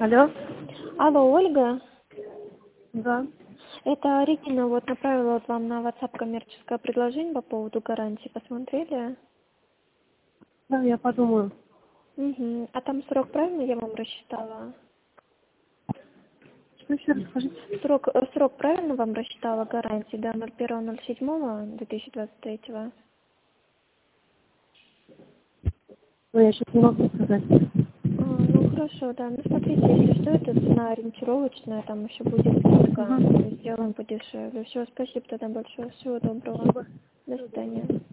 Алло. Алло, Ольга. Да. Это Регина вот направила вот вам на WhatsApp коммерческое предложение по поводу гарантии. Посмотрели? Да, я подумаю. Угу. А там срок правильно я вам рассчитала? Что еще раз скажите? Срок правильно вам рассчитала гарантии до 01.07.2023? Ну, я сейчас не могу сказать. Ну хорошо, да. Ну смотрите, если что, это цена ориентировочная, там еще будет скидка, Угу. сделаем подешевле. Все, спасибо тогда большое. Всего доброго. До свидания.